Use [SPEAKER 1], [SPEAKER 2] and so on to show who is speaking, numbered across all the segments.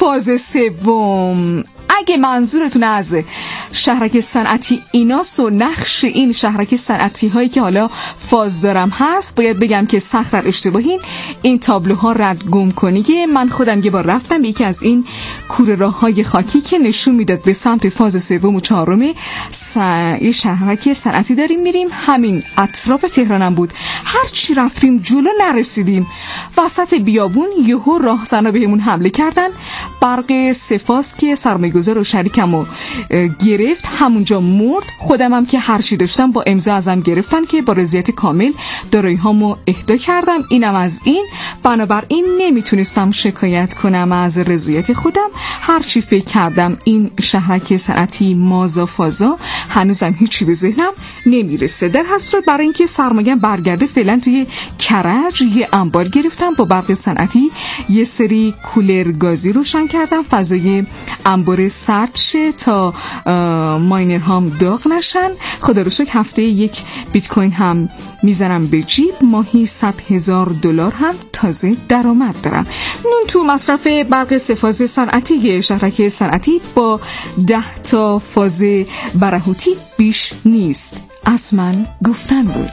[SPEAKER 1] فاز سوم، اگه منظورتون از شهرک صنعتی ایناست و نقش این شهرک صنعتی هایی که حالا فاز دارم هست، باید بگم که سخت در اشتباهین. این تابلوها رد گم کنیه. من خودم یه بار رفتم یکی از این کوره راه های خاکی که نشون میداد به سمت فاز سوم و چهارم یه شهرک صنعتی داریم میریم. همین اطراف تهرانم بود. هر چی رفتیم جلو نرسیدیم، وسط بیابون یهو راهزنا بهمون حمله کردن. برق سفاس که سرمایه‌گذار و شریکمو گرفت، همونجا مرد. خودم هم که هر چی داشتم با امضا ازم گرفتن که با رضایت کامل دارایی‌هامو اهدا کردم. اینم از این. بنابراین نمیتونستم شکایت کنم از رضایت خودم. هر چی فکر کردم این شهرک صنعتی مازا فازا، هنوزم هیچی به ذهنم نمیرسه. در هر صورت برای اینکه سرمایه‌ام برگرده فعلا توی کرج یه انبار گرفتم. با برق صنعتی یه سری کولر گازی روشن کردم، فضای انبار سرد شه تا ماینرهام داغ نشن. خدا رو شکر هفته یک بیت کوین هم میزنم به جیب. ماهی $100,000 هم تازه درآمد دارم. نون تو مصرف برق سه‌فاز صنعتی شهرک صنعتی با 10 تا فاز برهوتی بیش نیست. از من گفتن بود.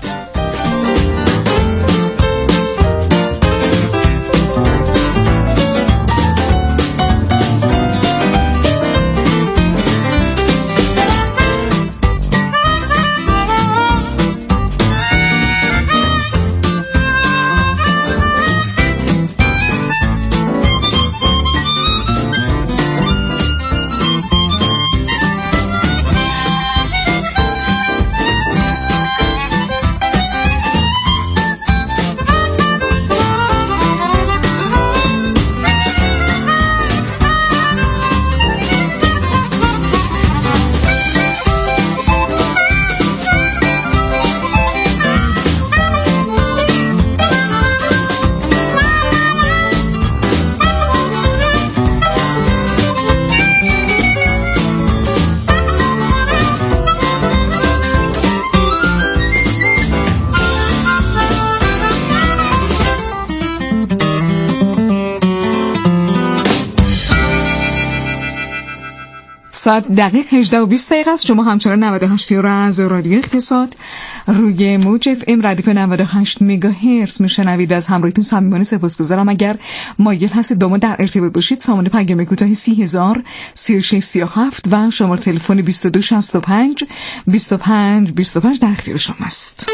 [SPEAKER 1] ساعت دقیق 18:20 است. شما همچنان 98 رو از رادیو اقتصاد روی موج FM ردیف 98 مگاهرتز میشنوید. از همراهیتون صمیمانه سپاسگزارم. اگر مایل هستید با ما در ارتباط باشید، سامان پیام کوتاه 30,000 3637 و شماره تلفن 2265 25 25 در اختیار شماست.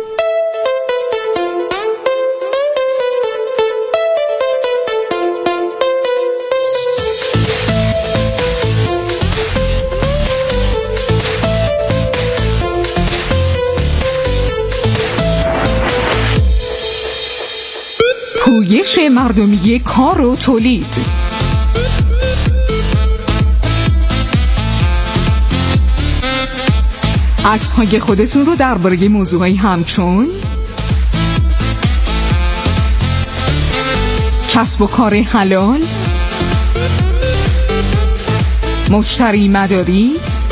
[SPEAKER 1] پویش مردمی کار و تولید. عکس های خودتون رو درباره موضوعی همچون کسب و کار حلال، مشتری مداری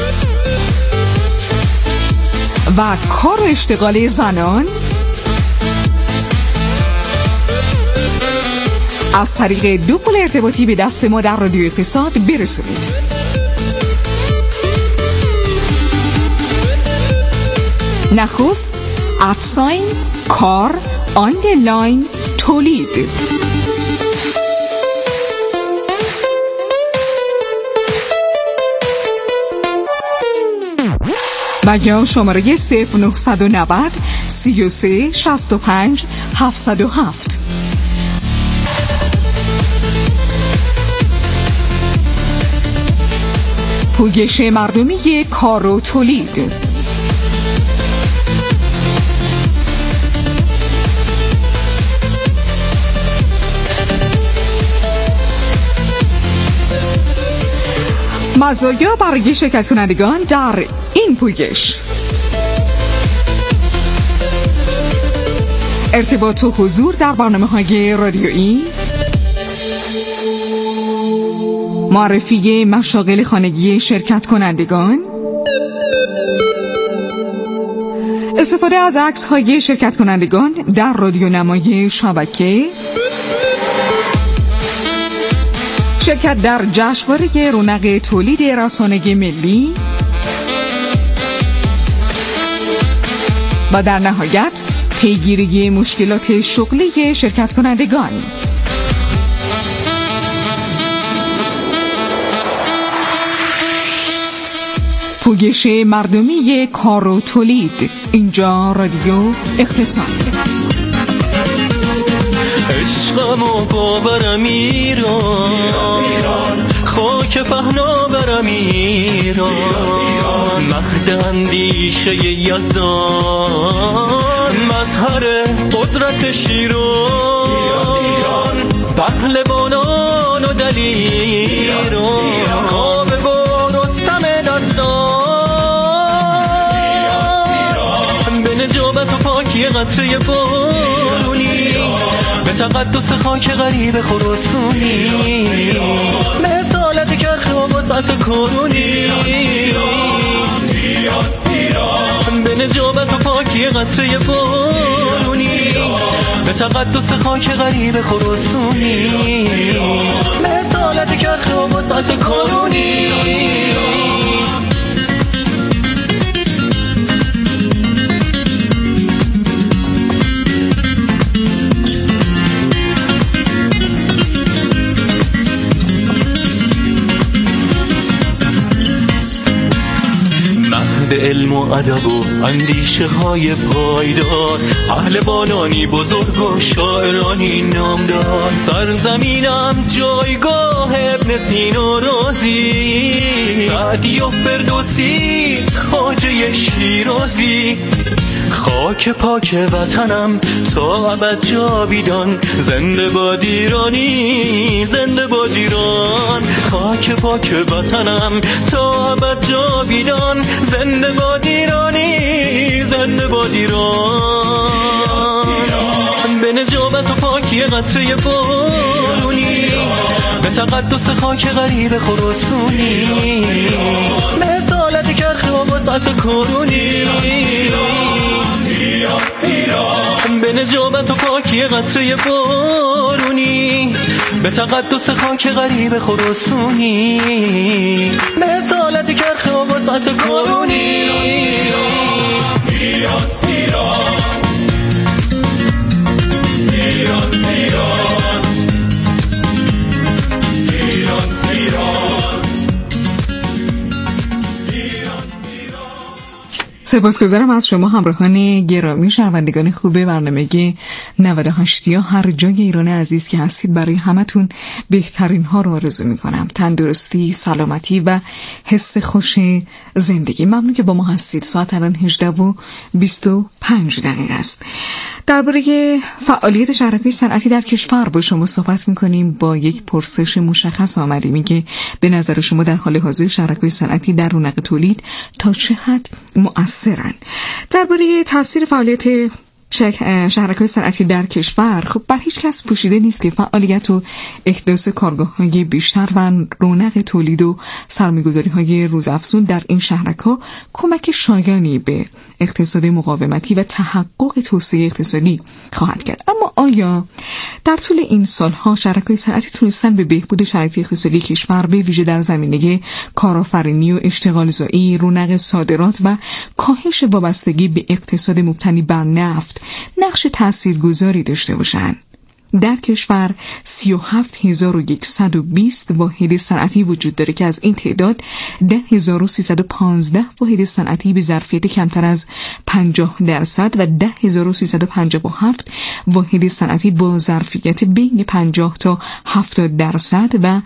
[SPEAKER 1] و کار و اشتغال زنان از طریق 2 پل ارتباطی به دست ما در رادیو اقتصاد برسونید. نخست ادساین کار آندرلاین تولید و یا شماره 0990 33 65 707. پویش مردمی کار و تولید. مزایا برای شرکت کنندگان در این پویش: ارتباط و حضور در برنامه‌های رادیویی، معرفی مشاغل خانگی شرکت کنندگان، استفاده از عکس‌های شرکت کنندگان در رادیونمای شبکه، شرکت در جشنواره رونق تولید رسانه ملی و در نهایت پیگیری مشکلات شغلی شرکت کنندگان. پویش مردمی کار و تولید. اینجا رادیو اقتصاد.
[SPEAKER 2] عشقم و باورم ایران، خاک پهناورم ایران، مهد اندیشه یزدان، مظهر قدرت شیران، پهلوانان و دلیران، کاوه و رستم دستان، به نجابت و پاکی قطره بارونی، به تقدس خاک غریب خراسانی، مثالت کرخ و وسعت کارونی، به نجابت و پاکی قطره بارونی، به تقدس خاک غریب خراسانی، مثالت کرخ و وسعت کارونی. به علم و ادب و اندیشه های پایدار، پهلوانانی بزرگ و شاعرانی نامدار، سرزمینم جایگاه ابن سینا رازی، سعدی و فردوسی، خواجه شیرازی، خاک پاک وطنم تا ابد جاویدان، زنده باد ایرانی، زنده باد ایران، خاک پاک وطنم تا ابد جاویدان، زنده باد ایرانی، زنده باد ایران، به نجابت و پاکی قطره بارونی، به تقدس خاک غریب خراسانی، مثالت کرخ و وسعت کارونی، به نجابت و پاکی قطره بارونی، به تقدس خاک غریب خراسانی، مثالت کرخ و وسعت کارونی.
[SPEAKER 1] سپاسگزارم از شما همراهان گرامی، شنوندگان خوب برنامه 98 یا هر جای ایران عزیز که هستید. برای همتون بهترین ها رو آرزو میکنم، تندرستی، سلامتی و حس خوش زندگی. ممنون که با ما هستید. ساعت الان 18:25 است. درباره فعالیت شرکای صنعتی در کشور با شما صحبت میکنیم. با یک پرسش مشخص آمدیم که به نظر شما در حال حاضر شرکای صنعتی در رونق تولید تا چه حد مؤثرن؟ درباره تاثیر فعالیت شرکای صنعتی در کشور، خب بر هیچ کس پوشیده نیست که فعالیت و احداث کارگاه‌های بیشتر و رونق تولید و سرمایه‌گذاری‌های روزافزون در این شهرک‌ها کمک شایانی به اقتصاد مقاومتی و تحقق توسعه اقتصادی خواهد کرد. اما آیا در طول این سالها شرکای صنعتی تونستن به بهبود شرایط اقتصادی کشور به ویژه در زمینه کارآفرینی و اشتغالزایی، رونق صادرات و کاهش وابستگی به اقتصاد مبتنی بر نفت نقش تاثیرگذاری داشته باشند؟ در کشور 37120 واحد صنعتی وجود داره که از این تعداد 10315 واحد صنعتی به ظرفیت کمتر از 50% و 10357 واحد صنعتی با ظرفیت بین 50 تا 70% و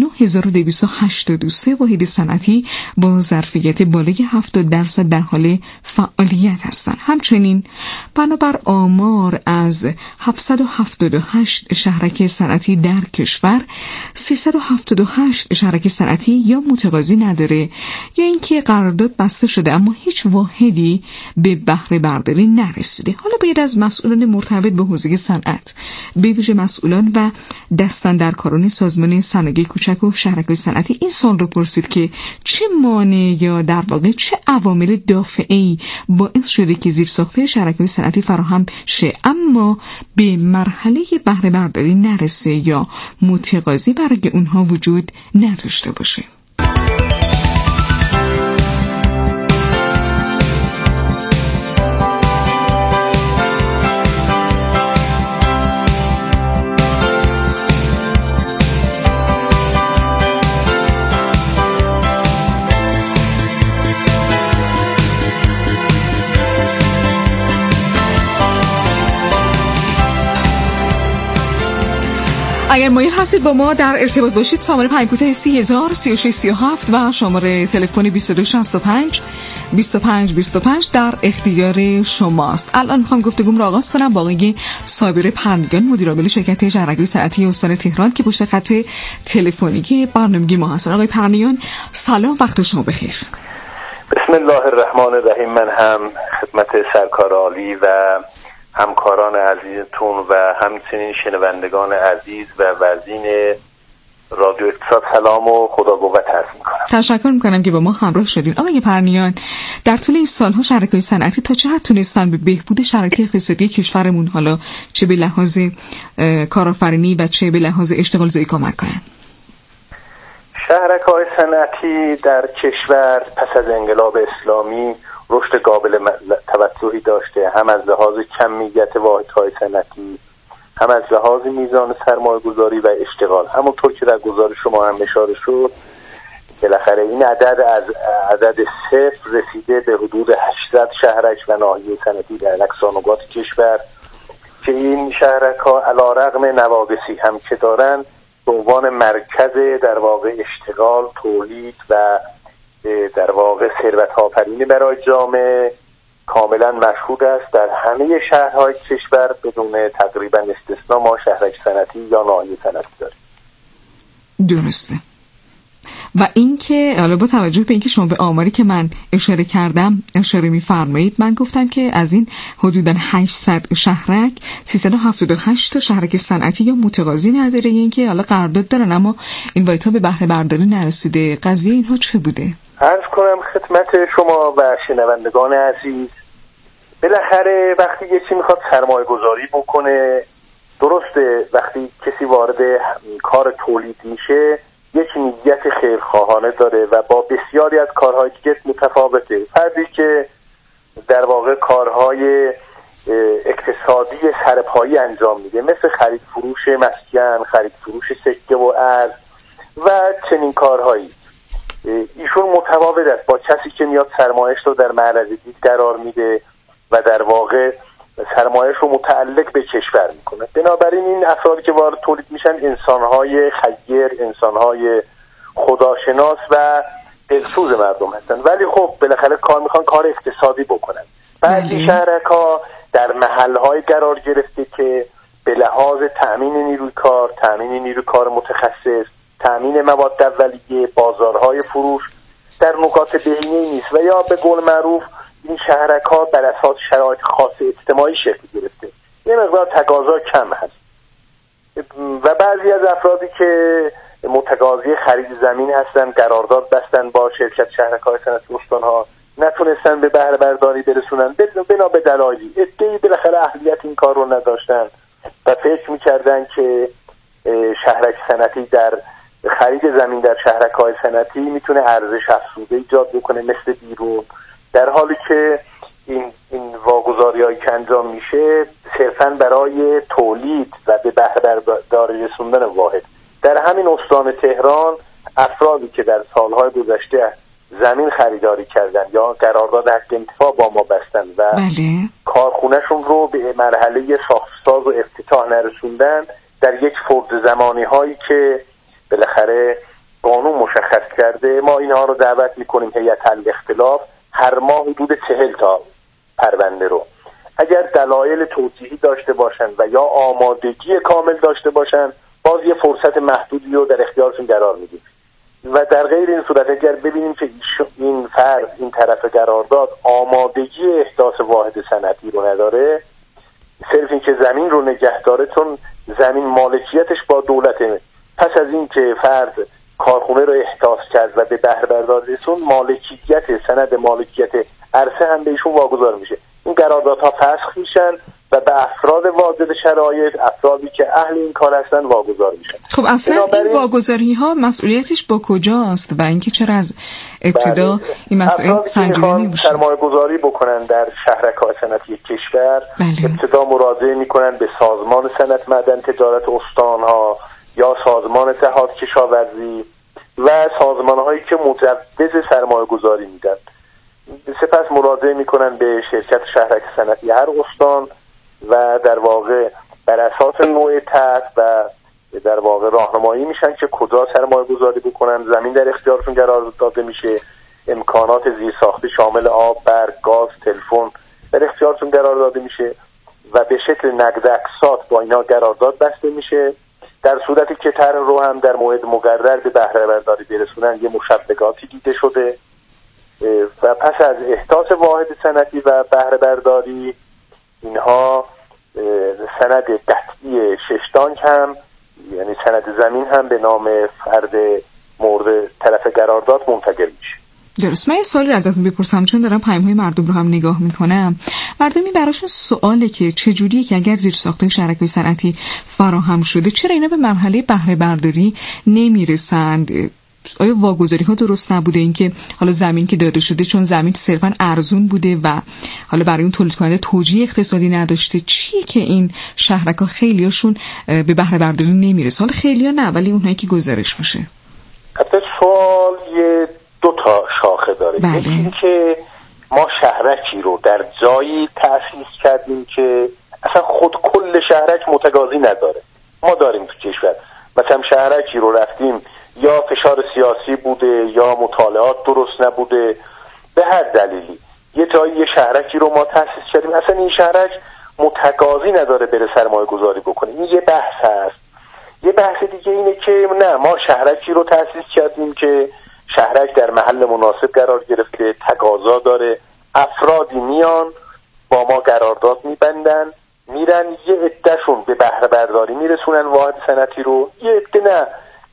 [SPEAKER 1] 9283 واحد صنعتی با ظرفیت بالای 70% در حال فعالیت هستند. همچنین بنابر آمار از 778 شهرک صنعتی در کشور 378 شهرک صنعتی یا متقاضی نداره یا اینکه قرارداد بسته شده اما هیچ واحدی به بهره برداری نرسیده. حالا باید از مسئولان مرتبط به حوزه صنعت، به ویژه مسئولان و دستاندرکاران سازمان صنایع کوچک و شهرک‌های صنعتی این سوال رو پرسید که چه مانع یا در واقع چه عوامل دافعی باعث شده که زیرساخت‌های شهرک‌های صنعتی فراهم شه اما به مرحله به بهره برداری نرسه یا متقاضی برای اونها وجود نداشته باشه. اگر مایل هستید با ما در ارتباط باشید، شماره 5 30,000 3637 و شماره تلفن 2265 2525 در اختیار شماست. الان میخوام گفتگوم رو آغاز کنم با آقای صابر پرنیان، مدیر عامل شرکت شهرک صنعتی استان تهران که پشت خط تلفنی برنامه ما هستن. آقای پرنیان سلام، وقت شما بخیر.
[SPEAKER 3] بسم الله الرحمن الرحیم. من هم خدمت سرکار عالی و همکاران عزیزتون و همچنین شنوندگان عزیز و وزین رادیو اقتصاد سلام و خدا قوت عرض می‌کنم.
[SPEAKER 1] تشکر می‌کنم که با ما همراه شدین. آقای پرنیان، در طول این سال‌ها شرکت‌های صنعتی تا چه حد تونستن به بهبود شرایط اقتصادی کشورمون، حالا چه به لحاظ کارآفرینی و چه به لحاظ اشتغال زایی کمک کنن؟
[SPEAKER 3] شرکت‌های صنعتی در کشور پس از انقلاب اسلامی رشد قابل توجهی داشته، هم از لحاظ کمیت واحدهای صنعتی، هم از لحاظ میزان سرمایه‌گذاری و اشتغال. همونطور که در گزارش شما هم اشاره شد، بالاخره این عدد از عدد صفر رسیده به حدود 800 شهرک و ناحیه صنعتی در اقصا نقاط کشور که این شهرک‌ها علی‌رغم نواقصی هم که دارن به عنوان مرکز در واقع اشتغال، تولید و در واقع ثروت آفرینی برای جامعه کاملا مشهود است. در همه شهرهای کشور بدون تقریبا استثنا ما شهرک صنعتی یا ناحیه صنعتی داریم. درسته.
[SPEAKER 1] و اینکه حالا با توجه به اینکه شما به آماری که من اشاره کردم اشاره می‌فرمایید، من گفتم که از این حدوداً 800 شهرک 378 تا شهرک صنعتی یا متقاضی نظریه اینکه حالا قرارداد دارن اما این وایتا به بهره برداری نرسیده. قضیه اینها چه بوده؟
[SPEAKER 3] عرض کنم خدمت شما و شنوندگان عزیز، بالاخره وقتی یکی میخواد سرمایه گذاری بکنه، درسته وقتی کسی وارد کار تولید میشه یک نیت خیرخواهانه داره و با بسیاری از کارهای دیگه متفاوته. فردی که در واقع کارهای اقتصادی سرپایی انجام میده، مثل خرید فروش مسکن، خرید فروش سکه و ارز و چنین کارهایی، ایشون متفاوت است با کسی که میاد سرمایه‌اش رو در معرض دید قرار میده و در واقع سرمایه‌اش رو متعلق به کشور میکنه. بنابراین این افرادی که وارد تولید میشن انسان‌های خیر، انسان‌های خداشناس و دلسوز مردم هستن، ولی خب بالاخره کار میخوان کار اقتصادی بکنن. بعضی شهرک‌ها در محل‌های قرار گرفته که به لحاظ تأمین نیروی کار، تأمین نیروی کار متخصص، تأمین مواد اولیه، بازارهای فروش در نقاط بهینه‌ای نیست و یا به قول معروف این شهرک‌ها بر اساس شرایط خاص اجتماعی شکل گرفته، یه مقدار تقاضا کم هست و بعضی از افرادی که متقاضی خرید زمین هستن قرارداد بستن با شرکت شهرک‌های صنعتی استان‌ها، نتونستن به بهره برداری برسونن بنا به دلایلی. عده‌ای بالاخره اهلیت این کار رو نداشتن و فکر می‌کردن که شهرک صنعتی در خرید زمین در شهرک‌های صنعتی میتونه ارزش افزوده ایجاد بکنه مثل بیرون، در حالی که این واگذاری‌هایی که انجام میشه صرفاً برای تولید و به بهره برداری رسوندن واحد. در همین استان تهران افرادی که در سالهای گذشته زمین خریداری کردن یا قرارداد حق انتفاع با ما بستن و کارخونه‌شون رو به مرحله ساخت‌ساز و افتتاح نرسوندن، در یک فرد زمانی هایی که بالاخره قانون مشخص کرده ما اینها رو دعوت میکنیم هیئت الاختلاف هر ماه حدود 40 تا پرونده رو اگر دلایل توجیهی داشته باشن و یا آمادگی کامل داشته باشن باز یه فرصت محدودی رو در اختیارشون قرار میدیم و در غیر این صورت اگر ببینیم که این فرد این طرف قرارداد آمادگی احداث واحد صنعتی رو نداره، صرف این که زمین رو نگه داره، چون زمین مالکیتش با دولته، پس از این که فرد کارخونه رو احداث کرد و به بهره برداری رسوند مالکیت سند مالکیت عرصه هم به ایشون واگذار میشه. این قراردادها فسخ میشن و به افراد واجد شرایط، افرادی که اهل این کار هستن واگذار میشن.
[SPEAKER 1] خب اصلا این واگذاری ها مسئولیتش با کجاست و اینکه چرا از ابتدا این مسائل سنجیده نمیشه؟
[SPEAKER 3] سرمایه گذاری بکنن در شهرک‌های صنعتی کشور، ابتدا مراجعه میکنن به سازمان صنعت معدن تجارت استان‌ها یا سازمان اتحاد کشاورزی و سازمان‌هایی که مجوز سرمایه گذاری میدن. سپس مراجعه میکنن به شرکت شهرک صنعتی هر استان و در واقع بر اساس نوع طرح و در واقع راهنمایی میشن که کجا سرمایه گذاری بکنن. زمین در اختیارشون قرار داده میشه، امکانات زیرساختی شامل آب، برق، گاز، تلفن در اختیارشون قرار داده میشه و به شکل نقد اقساط با اینا قرارداد بسته میشه. در صورتی که طرح رو هم در موعد مقرر به بهره برداری برسونن یه مشبگاتی دیده شده و پس از احداث واحد صنعتی و بهره برداری اینها سند قطعی ششتانک هم یعنی سند زمین هم به نام فرد مورد طرف قرارداد منتقل میشه.
[SPEAKER 1] درست. من یه سوالی ازتون بپرسم چون دارم پیام‌های مردم رو هم نگاه میکنم. مردمی براشون سواله که چجوریه که اگر زیرساخت‌های شرکای صنعتی فراهم شده چرا اینا به مرحله بهره برداری نمیرسند؟ آیا واگذاری ها درست نبوده؟ اینکه حالا زمین که داده شده چون زمین صرفا ارزون بوده و حالا برای اون تولید کننده توجیه اقتصادی نداشته، چیه که این شهرک‌ها خیلیاشون به بهره برداری نمیرسه؟ حالا خیلیا نه ولی اونهایی که گزارش میشه.
[SPEAKER 3] البته سوال یه دو تا شاخه داره. یکی این که ما شهرکی رو در جایی تأسیس کردیم که اصلا خود کل شهرک متقاضی نداره. ما داریم تو کشور مثلا شهرکی رو رفتیم یا فشار سیاسی بوده یا مطالعات درست نبوده، به هر دلیلی یه جایی یه شهرکی رو ما تأسیس کردیم اصلا این شهرک متقاضی نداره بره سرمایه گذاری بکنه. این یه بحث هست. یه بحث دیگه اینه که نه، ما شهرکی رو تأسیس کردیم که شهرک در محل مناسب قرار گرفته، تقاضا داره، افرادی میان با ما قرارداد میبندن، میرن یه عده‌شون به بهره برداری میرسونن واحد صنعتی رو، یه عده نه،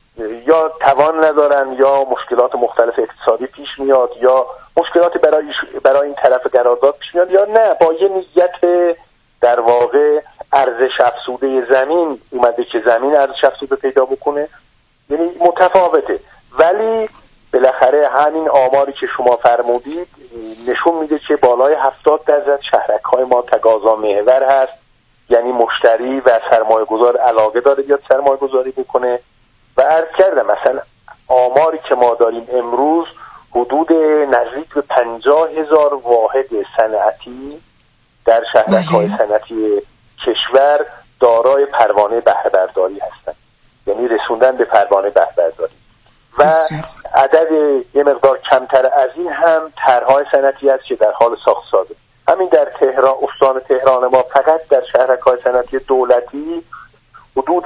[SPEAKER 3] یا توان ندارن یا مشکلات مختلف اقتصادی پیش میاد یا مشکلات برای این طرف قرارداد پیش میاد، یا نه با یه نیت در واقع ارزش افزوده زمین اومده که زمین ارزش افزوده پیدا بکنه. یعنی متفاوته. ولی بالاخره همین آماری که شما فرمودید نشون میده که بالای 70% شهرک‌های ما تقاضا محور هست، یعنی مشتری و سرمایه گذار علاقه داره بیاد سرمایه گذاری بکنه. و عرض کردم مثلا آماری که ما داریم امروز حدود نزدیک به 50,000 واحد صنعتی در شهرک‌های صنعتی کشور دارای پروانه بهره برداری هستند، یعنی رسوندن به پروانه بهره برداری. و عدد یه مقدار کمتر از این هم طرح‌های صنعتی است که در حال ساخت سازه. همین در تهران، استان تهران ما فقط در شهرک‌های صنعتی دولتی حدود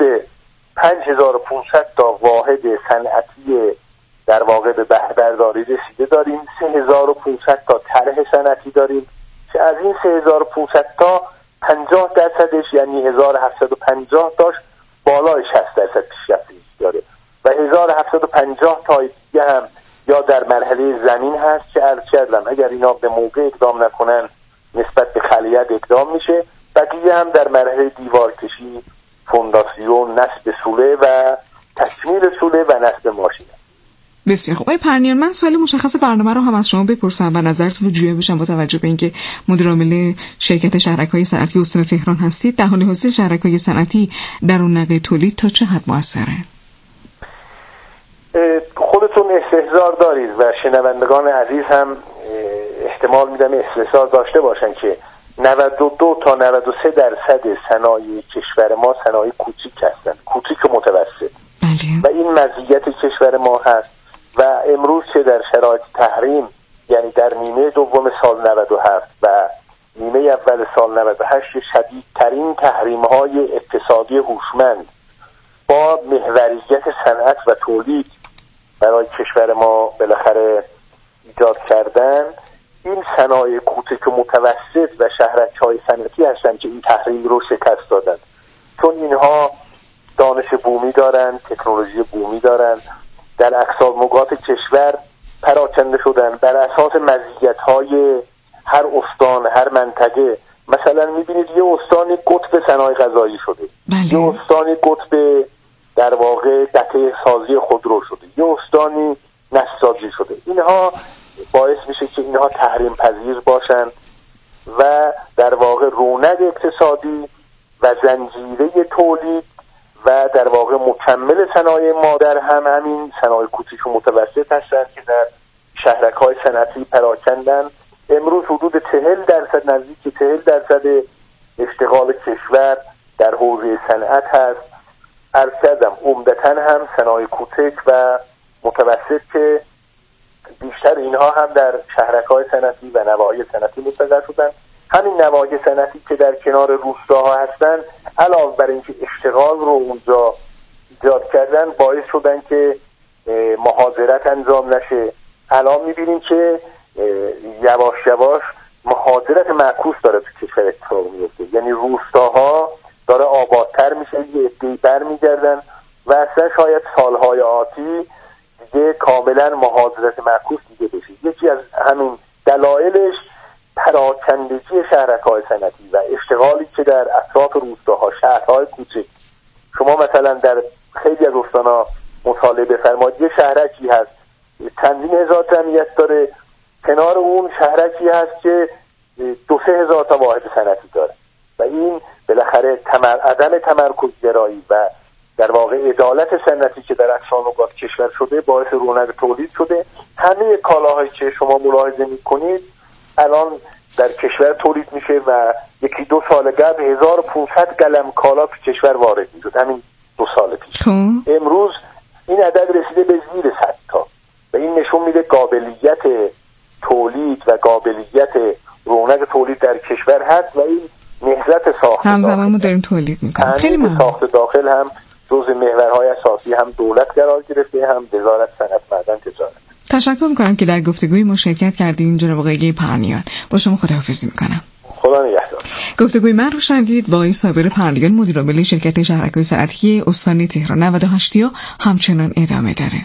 [SPEAKER 3] 5500 تا واحد صنعتی در واقع به بهره برداری رسیده داریم. 3500 تا طرح صنعتی داریم که از این 3500 تا 50% یعنی 1750 تاش بالای 60% پیشرفت داره و 1750 تا دیگه هم یا در مرحله زمین هست که عرض کردم اگر اینا به موقع اقدام نکنن نسبت به خلیت اقدام میشه، بقیه هم در مرحله دیوار کشی، فونداسیون، نصب سوله و تکمیل سوله و نصب ماشین.
[SPEAKER 1] بسیار خوب. آقای پرنیان، من سوال مشخص برنامه رو هم از شما بپرسم و نظرتون رو جویا بشم با توجه به اینکه مدیر عامل شرکت شهرک‌های صنعتی استان تهران هستید. در حال حاضر شهرک‌های صنعتی در اون نقل تولید تا چه حد موثره؟
[SPEAKER 3] خودتون استحضار دارید و شنوندگان عزیز هم احتمال میدم استحضار داشته باشن که 92 تا 93% صنایع کشور ما صنایع کوچیک هستند، کوچیک و متوسط. و این مزیت کشور ما هست و امروز که در شرایط تحریم، یعنی در نیمه دوم سال 97 و نیمه اول سال 98 شدیدترین تحریم‌های اقتصادی هوشمند با محوریت صنعت و تولید برای کشور ما بالاخره ایجاد کردن، این صنایع کوچک و متوسط و شهرک‌های صنعتی هستند که این تحریم رو شکست دادند، چون اینها دانش بومی دارن، تکنولوژی بومی دارن، در اقصا نقاط کشور پراکنده شدن، بر اساس مزیت‌های هر استان، هر منطقه مثلا میبینید یه استانی قطب صنایع غذایی شده،
[SPEAKER 1] بله.
[SPEAKER 3] یه استانی قطب در واقع قطعه سازی خودرو شده، یه استانی نساجی شده. اینها باعث میشه که اینها تحریم پذیر باشن و در واقع رونق اقتصادی و زنجیره تولید و در واقع مکمل صنایع مادر هم همین صنایع کوچیک و متوسط هستند که در شهرک‌های صنعتی پراکندن. امروز حدود 40%، نزدیک 40% اشتغال کشور در حوزه صنعت هست. عرض کردم عمدتاً هم صنایع کوچک و متوسط که بیشتر اینها هم در شهرک‌های صنعتی و نواحی صنعتی مستقر شدن. همین نواحی صنعتی که در کنار روستاها هستن علاوه بر اینکه اشتغال رو اونجا ایجاد کردن، باعث شدن که مهاجرت انجام نشه. الان می‌بینیم که یواش یواش مهاجرت معکوس داره تو کشور اتفاق میفته، یعنی روستاها داره آبادتر میشه، یه عده‌ای برمیگردن و اصلا شاید سالهای آتی دیگه کاملا مهاجرت معکوس دیگه بشه. یکی از همین دلایلش پراکندگی شهرک‌های صنعتی و اشتغالی که در اطراف روستاها، شهرهای کوچک، شما مثلا در خیلی از استان‌ها مطالعه بفرمایید، یه شهرکی هست چندین هزار جمعیت داره، کنار اون شهرکی هست که 2-3 هزار تا واحد صنعتی داره و این بالاخره عدم تمرکز گرایی و در واقع عدالت صنعتی که در اقصا نقاط کشور شده باعث رونق تولید شده. همه کالاهایی که شما ملاحظه می‌کنید الان در کشور تولید میشه و 1-2 سال قبل 1500 گلم کالا تو کشور وارد میشد، همین 2 سال پیش. امروز این عدد رسیده به زیر 100 تا و این نشون میده قابلیت تولید و قابلیت رونق تولید در کشور هست و این نهضت ساخت
[SPEAKER 1] همزمان ما داریم تولید میکنیم. خیلی ممنون.
[SPEAKER 3] ساخت داخل هم جزء محورهای اساسی هم دولت قرار گرفته، هم وزارت صنعت معدن تجارت.
[SPEAKER 1] تشکر میکنم که در گفتگوی ما شرکت کردین جناب آقای پرنیان. با شما خداحافظی میکنم.
[SPEAKER 3] خدا نگهدار.
[SPEAKER 1] گفتگوی من رو شنیدید با آقای صابر پرنیان، مدیر عامل شرکت شهرک‌های صنعتی استان تهران. 98 همچنان ادامه داره.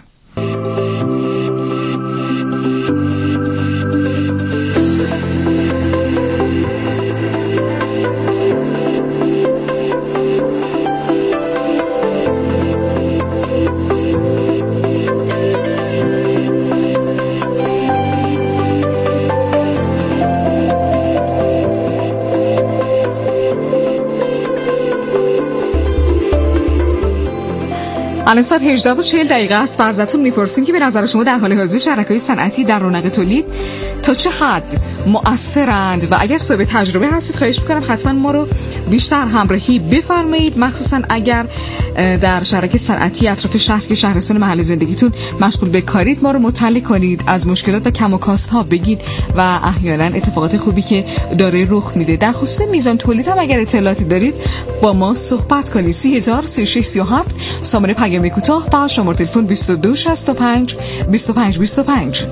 [SPEAKER 1] الان ساعت 18:40 است و ازتون میپرسیم که به نظر شما در حال حاضر شرکای صنعتی در رونق تولید تا چه حد مؤثرند و اگر صاحب تجربه هستید خواهش میکنم حتما ما رو بیشتر همراهی بفرمایید، مخصوصا اگر در شرکت صنعتی اطراف شهر که شهرستان محل زندگیتون مشغول به کارید ما رو مطلع کنید، از مشکلات و کم و کاست ها بگید و احیانا اتفاقات خوبی که داره رخ میده. در خصوص میزان تولید هم اگر اطلاعاتی دارید با ما صحبت کنید. 303637 سامانه پیام کوتاه و شماره تلفن 2265 2525.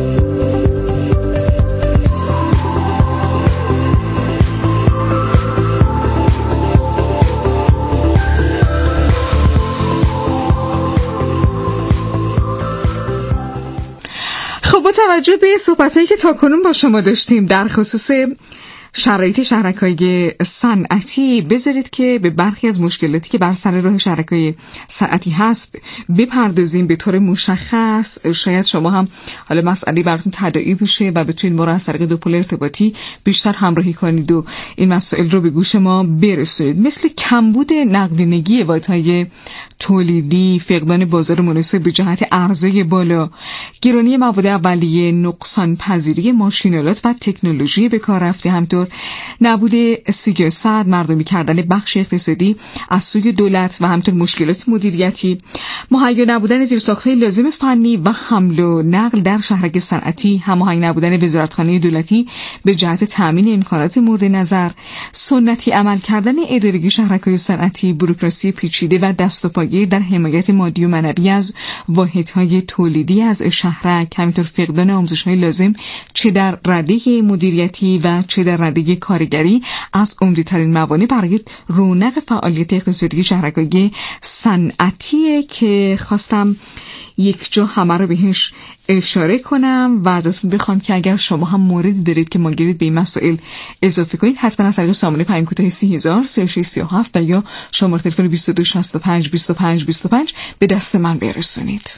[SPEAKER 1] با توجه به صحبتایی که تاکنون با شما داشتیم در خصوص شرایط شهرک‌های صنعتی، بذارید که به برخی از مشکلاتی که بر سر راه شهرک‌های صنعتی هست بپردازیم به طور مشخص. شاید شما هم حالا مسئله براتون تداعی بشه و بتونید ما را از طریق دوپل ارتباطی بیشتر همراهی کنید و این مسائل رو به گوش ما برسونید، مثل کمبود نقدینگی واحدهای تولیدی، فقدان بازار مناسب به جهت عرضه بالا، گرانی مواد اولیه، نقصان پذیری ماشینالات و تکنولوژی به کار رفته، همطور نبود سیاست مردمی کردن بخش اقتصادی از سوی دولت و همطور مشکلات مدیریتی، مهیا نبودن زیرساخت‌های لازم فنی و حمل و نقل در شهرک صنعتی، هماهنگ نبودن وزارتخانه دولتی به جهت تامین امکانات مورد نظر، سنتی عمل کردن ادارگی شهرک‌های صنعتی، بوروکراسی پیچیده و دست و پاگیر در حمایت مادی و معنوی از واحدهای تولیدی از شهرک، همینطور فقدان آموزش‌های لازم چه در رده مدیریتی و چه در رده کارگری از عمده‌ترین موانع برای رونق فعالیت اقتصادی شهرک‌های صنعتی که خواستم یک جا همه رو بهش اشاره کنم و ازتون بخوام که اگر شما هم موردی دارید که مایلید به این مسائل اضافه کنید، حتما از طریق سامانه پیام کوتاه 3003637 و یا شماره تلفن 22652525 به دست من برسونید.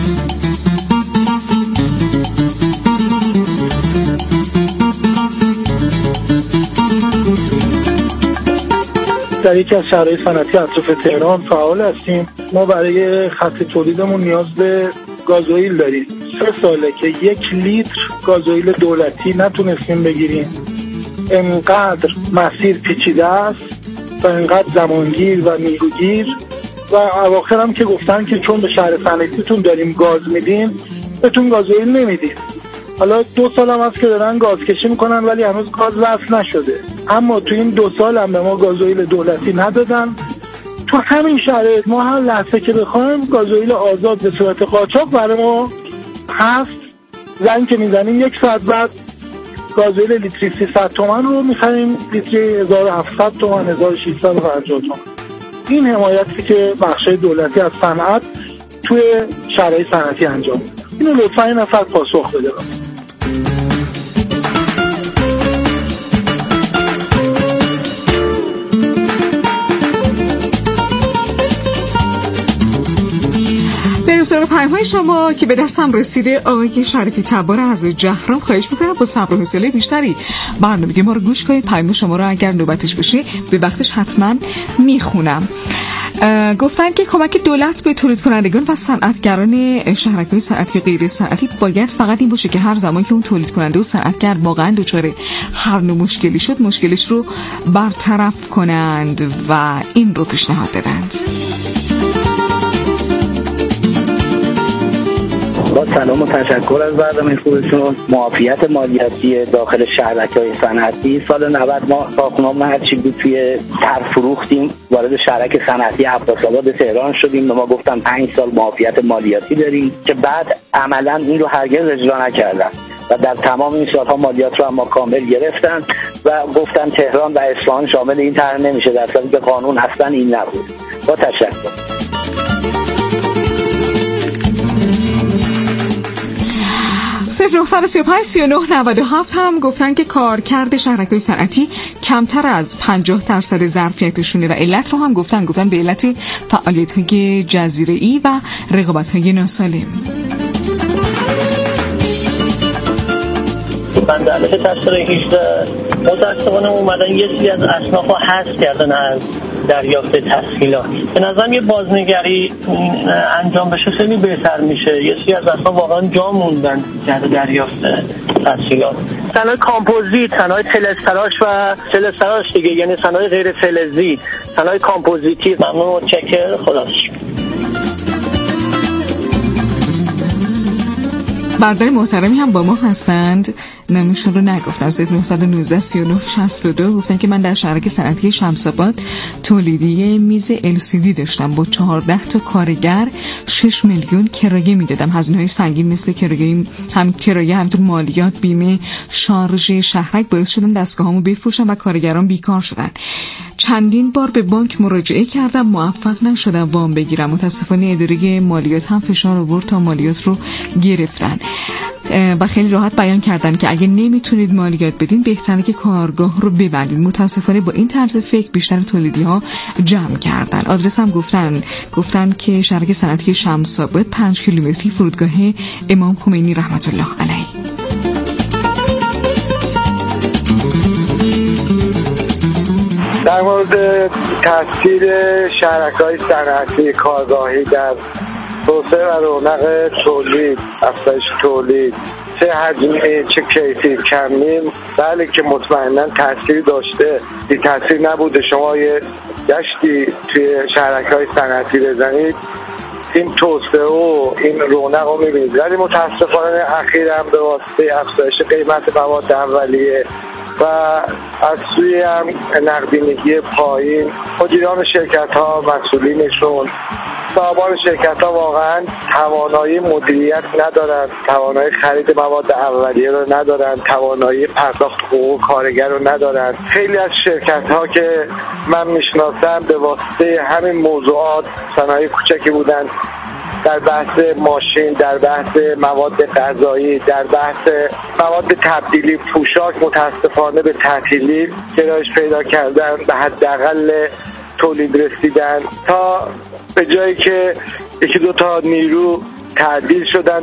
[SPEAKER 4] در یکی از شهرهای صنعتی اطراف تهران فعال هستیم. ما برای خط تولیدمون نیاز به گازوئیل داریم. 3 ساله که 1 لیتر گازوئیل دولتی نتونستیم بگیریم. انقدر مسیر پیچیده است و انقدر زمانگیر و نیروگیر و اواخر هم که گفتن که چون به شهر صنعتیتون داریم گاز میدیم بهتون گازوئیل نمیدیم. حالا 2 سال هم هست که دارن گاز کشی میکنن ولی هنوز گاز وصل نشده. اما تو این 2 سال هم به ما گازوئیل دولتی ندادن. تو همین شرایط ما هر لحظه که بخوایم گازوئیل آزاد به صورت قاچاق برای ما هست. زنگ که میزنیم 1 ساعت بعد گازوئیل لیتری 300 تومن رو میخریم، لیتری 1700 تومن، 1650 تومن. این حمایتی که بخشای دولتی از صنعت توی شهرهای صنعتی انجام میده. اینو لطفا این نفر پاسخ بده.
[SPEAKER 1] سراغ پیام‌های شما که به دستم رسیده. آقای شریفی تبار از جهرم، خواهش می‌کنم با صبر و حوصله بیشتری برنامه ما رو گوش کنید. پیام شما رو اگر نوبتش بشه به وقتش حتما میخونم. گفتن که کمک دولت به تولید کنندگان و صنعتگران شهرک‌های صنعتی و غیر صنعتی باید فقط این باشه که هر زمان که اون تولید کننده و صنعتگر واقعا دچار هر نوع مشکلی شد مشکلش رو برطرف کنند و این رو پیشنهاد دادند.
[SPEAKER 5] با سلام و تشکر از برنامه خوبتون. معافیت مالیاتی داخل شهرک‌های صنعتی سال 90 ما ساختمان هرچی بود توی تر فروختیم، وارد شهرک صنعتی عباس‌آباد تهران شدیم. به ما گفتن 5 سال معافیت مالیاتی داریم که بعد عملاً این رو هرگز اجرا نکردن و در تمام این سالها مالیات رو اما کامل گرفتن و گفتن تهران و اصفهان شامل این طرح نمیشه، در صورتی که قانون اصلا این نبود. با تشکر.
[SPEAKER 1] 09353997 هم گفتن که کارکرد شهرک‌های صنعتی کمتر از 50% ظرفیتشونه و علت رو هم گفتن به علت فعالیت‌های جزیره‌ای و رقابت‌های ناسالم.
[SPEAKER 6] بنده علیه تسخیر 18 متاسفانه اومدن یه سری از اصناف ها حذف کردن از دریافت تسهیلات. به نظرم یه بازنگری انجام بشه خیلی بهتر میشه. یه سری از اصناف واقعا جا موندن در دریافت تسهیلات. صنایع کامپوزیت، صنایع فلزتراش دیگه، یعنی صنایع غیر فلزی، صنایع کامپوزیتی. ممنون و متشکرم. خداحافظ.
[SPEAKER 1] برادر محترمی هم با ما هستند، نامشون رو نگفتن. 09193962 گفتن که من در شهرک صنعتی شمس‌آباد تولیدی میز LCD داشتم با 14 تا کارگر 6 میلیون کرایه میدادم. هزینه‌های سنگین مثل کرایه همینطور مالیات، بیمه، شارژ شهرک باعث شدن دستگاهامو بفروشم و کارگران بیکار شدن. چندین بار به بانک مراجعه کردم، موفق نشدم وام بگیرم. متاسفانه اداره مالیات هم فشار آورد تا مالیات رو گرفتن و خیلی راحت بیان کردن که اگه نمیتونید مالیات بدین بهتره که کارگاه رو ببندید. متاسفانه با این طرز فکر بیشتر تولیدی ها جمع کردن. آدرس هم گفتن که شهرک صنعتی شمس‌آباد 5 کیلومتری فرودگاه امام خمینی رحمت الله علیه.
[SPEAKER 4] در مورد تاثیر شهرک‌های صنعتی کارگاهی در توسعه و رونق تولید، افزایش تولید، چه حجمی چه کیفی کمیم، بله که مطمئنا تاثیر داشته. این تاثیر نبوده شما یه گشتی توی شهرک‌های صنعتی بزنید این توسعه و این رونق رو می‌بینید. ولی متاسفانه اخیراً به واسطه افزایش قیمت مواد اولیه و از سوی هم نقدینگی پایین مدیران شرکت‌ها، مسئولینشون، صاحبان شرکت‌ها واقعا توانایی مدیریت ندارن، توانایی خرید مواد اولیه رو ندارن، توانایی پرداخت حقوق کارگر رو ندارن. خیلی از شرکت‌ها که من میشناسم به واسطه همین موضوعات، صنایع کوچکی بودن، در بحث ماشین، در بحث مواد غذایی، در بحث مواد تبدیلی پوشاک متاسفانه به تعطیلی گرایش پیدا کردن، به حداقل تولید رسیدن تا به جایی که یکی دو تا نیرو تعدیل شدن